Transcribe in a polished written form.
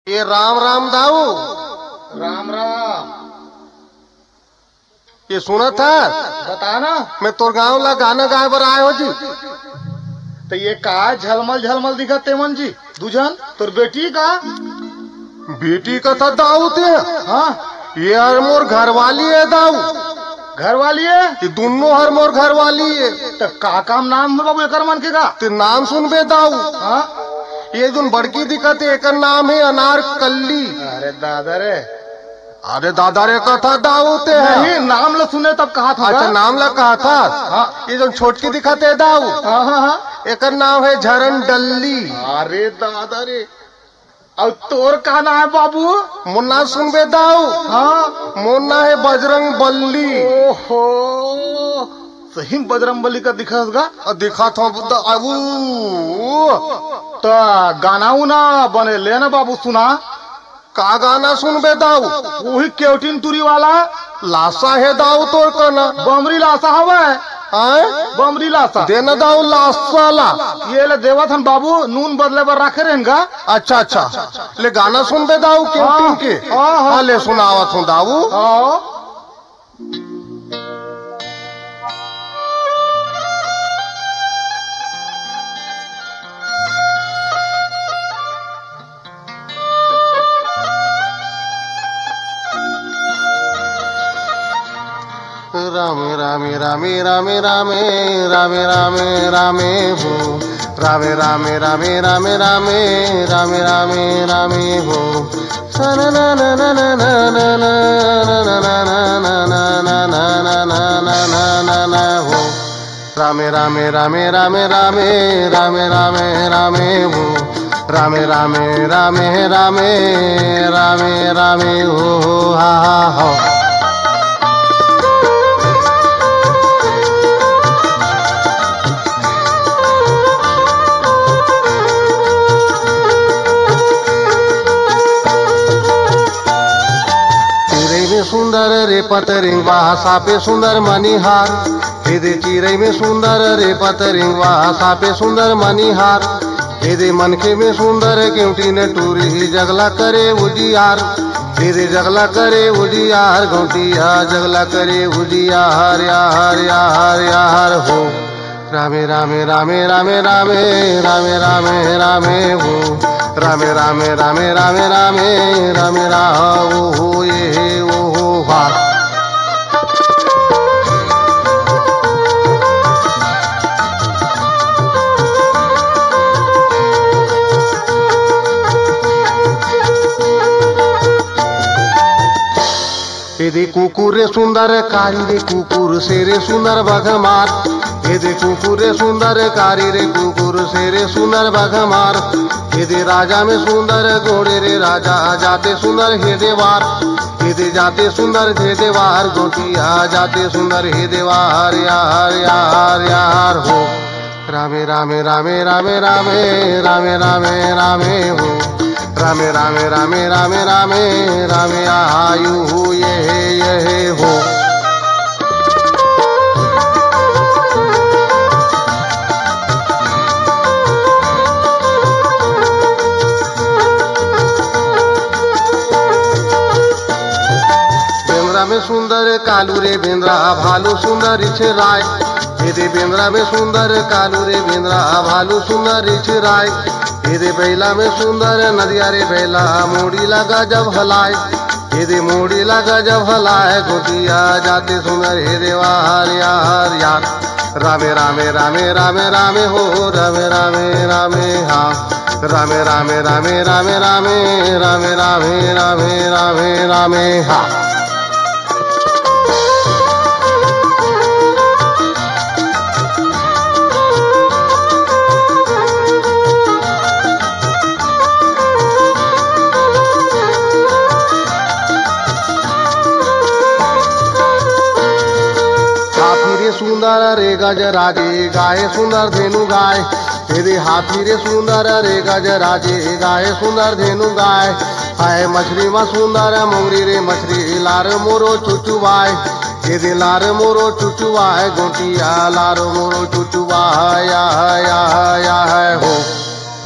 ये राम राम दाऊ। राम राम। ये सुना था बता ना। मैं तोर गाँव ला गाना गाए बर आए हो जी। तो ये का झलमल झलमल दिखत तेमन जी दुजन तोर बेटी का। बेटी का था दाऊ ते। हाँ ये हर मोर घर वाली है दाऊ। घर वाली है। ये दोनों हर मोर घर वाली है। तो का काम नाम है बाबू एकर मन के का। ते नाम सुन बे दाऊ। हाँ ये जो बड़की दिक्कत है एक नाम है अनारकली। अरे दादा रे। अरे दादा रे कथा दाऊ ते है। नहीं नाम ला सुने तब कहा था। अच्छा नाम ला कहा था। हाँ ये जो छोटकी दिक्कत है दाऊ हाँ हाँ हाँ। एक नाम है झरन डल्ली। अरे दादा रे। और तोर का नाम है बाबू। मुन्ना सुन बे दाऊ। हाँ मुन्ना है बजरंग बल्ली। ओहो सही बजरंग बली का दिखत गा। दिखा था दाऊ। तो गाना उना बने ले ना बाबू सुना। का गाना सुन बे दाऊ। वही केवटिन तुरी वाला लाशा है दाऊ तोर का ना। बमरी लाशा हवा है। बमरी लाशा देना दाऊ लाशा ला। ये ले देवत हन बाबू नून बदले बर रखे रहेगा। अच्छा अच्छा ले गाना सुन बे दाऊ केवटिन के। हाँ ले सुनावत हूँ दाऊ। रामे रामे रामे रामे रामे रामे रामे रामे हो। रामे रामे रामे रामे रामे रामे रामे रामे हो। ना ना ना ना ना ना ना ना ना ना ना ना ना ना ना हो। रामे रामे रामे रामे रामे रामे रामे रामे हो। रामे रामे रामे रामे रामे रामे हो। हा हा हो। सुंदर रे पतरिंग वाह सापे सुंदर मणिहार। हेदे चिरई में सुंदर रे पतरिंग वाह सापे सुंदर मणिहार। हेदे मनखे में सुंदर केवटी ने टूरी ही जगला करे उजियार। हेदे जगला करे उजियार गौटिया जगला करे उजियार यार यार यार हो। रामे रामे रामे रामे रामे रामे रामे रामे हो। रामे रामे रामे रामे रामे रामे राहो हो ये ओ हो भार। यदि कुकुर रे सुंदर कारी रे कुकुर से रे सुंदर बघमार। यदि कुकुर रे सुंदर कारी रे कुकुर से रे सुंदर बघमार। यदि राजा में सुंदर घोड़े रे राजा जाते सुंदर हे देवार। यदि जाते सुंदर हे देवार गोटिया जाते सुंदर हे देवार यार यार यार हो। रामे रामे रामे रामे रामे रामे रामे रामे हो। रामे रामे रामे रामे रामे रामे आयु हो ये हो। बेंद्रा में सुंदर कालू रे बेंद्रा भालू सुंदर रिछ राय। यदि बेंद्रा में सुंदर कालू रे बेंद्रा भालू सुंदर रिछ राय। यदि बैला में सुंदर नदिया रे बैला मोड़ी लगा जब हलाय। यदि मोड़ी लगा जब हलाय गोटिया जाते सुंदर हे देवार यार यार। रामे रामे रामे रामे रामे हो। रामे रामे रामे हाँ। रामे रामे रामे रामे रामे रामे रामे रामे रामे रामे हाँ। सुंदर रे गजराजे गाय सुंदर धेनु गाय। यदि हाथी रे सुंदर रे गजराजे गाय सुंदर धेनु गाय। हाय मछली में सुंदर मोंगरी रे मछली लार मोरो चुचुवाय। यदि लार मोरो चुचुवाय गोटिया लार मोरो चुचुवाय या या या हो।